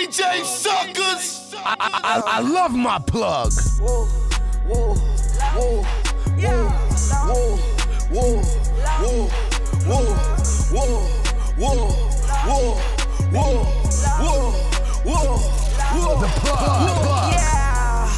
DJ Suckers. I love my plug. Whoa, whoa, whoa, whoa, whoa, whoa, whoa, whoa, whoa, whoa, whoa, whoa, whoa, whoa. The plug. Yeah.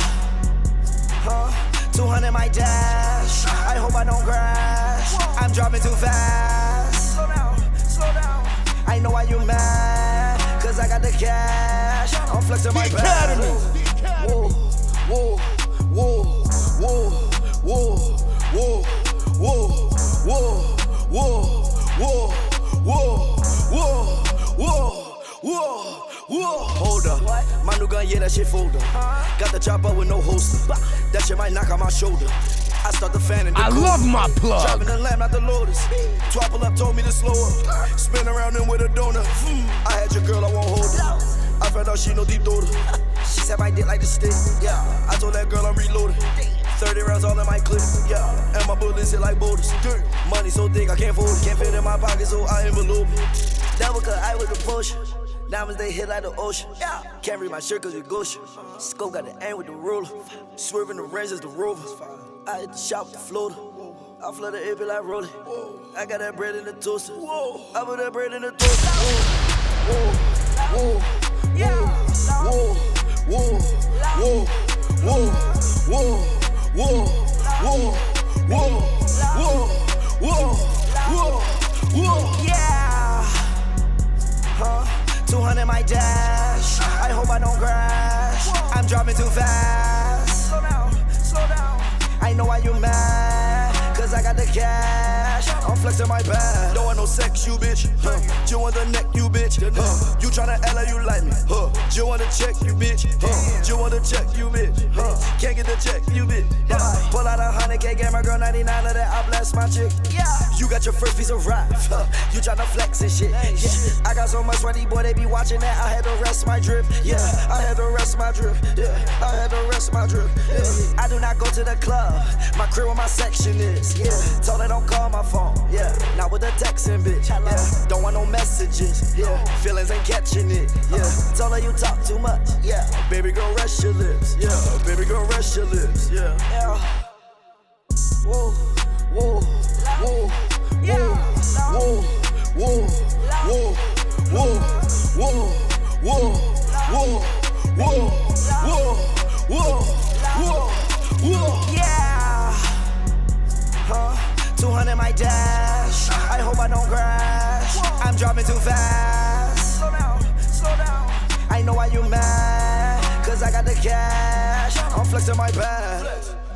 200 my dash. I hope I don't crash. I'm dropping too fast. Slow down, slow down. I know why you mad, cause I got the cash. I'm flexing my back. Whoa, whoa, whoa, whoa, whoa, whoa, whoa, whoa, whoa, whoa, whoa, whoa, whoa, whoa. Hold up, my new gun, yeah, that shit folder. Got the chopper with no holster. That shit might knock on my shoulder. I start the fan and the I love my plug. Driving the lamb, not the Lotus. Twapple up, told me to slow up. Spin around them with a donut. I had your girl, I won't hold her. I found out she no deep throater. She said my dick like the stick. Yeah, I told that girl I'm reloaded. 30 rounds all in my clip. Yeah, and my bullets hit like boulders. Money so thick I can't fold it. Can't fit in my pocket, so I envelope it. Double cut eye with the potion. Diamonds they hit like the ocean. Can't read my shirt cause it's Goshen. Scope got the aim with the ruler. Swerving the range as the rover. I hit the shop with the floater. I flood the AP like rolling. I got that bread in the toaster. I put that bread in the toaster. Whoa, whoa, whoa, whoa, whoa, whoa, whoa, whoa, whoa, whoa, whoa, whoa, whoa. Yeah. 200 my dash. I hope I don't crash. I'm dropping too fast. Slow down, slow down. I know why you mad, cause I got the cash. I'm flexing my bag. Don't want no sex, you bitch. You want the neck, you bitch. You tryna act like you like me. You want to check, you bitch. You want to check, you bitch. Can't get the check, you bitch. Pull out 100K, gave my girl 99 of that. I bless my chick. You got your first piece of rap. You tryna flex and shit. Yeah. I got so much money, boy, they be watching that. I had to rest my drip. Yeah, I had to rest my drip. Yeah, I had to rest my drip. Yeah. I do not go to the club. My crib where my section is. Yeah, told her don't call my phone. Yeah, not with a texting bitch. Yeah, don't want no messages. Yeah, feelings ain't catching it. Yeah, told her you talk too much. Yeah, baby girl rest your lips. Yeah, baby girl rest your lips. Yeah, yeah. Whoa, whoa, whoa, whoa, whoa, whoa, whoa, whoa, whoa, whoa, whoa, whoa, whoa, whoa. Yeah. 200 my dash. I hope I don't crash. I'm dropping too fast. Slow down, slow down. I know why you mad, cause I got the cash. I'm flexing my bag.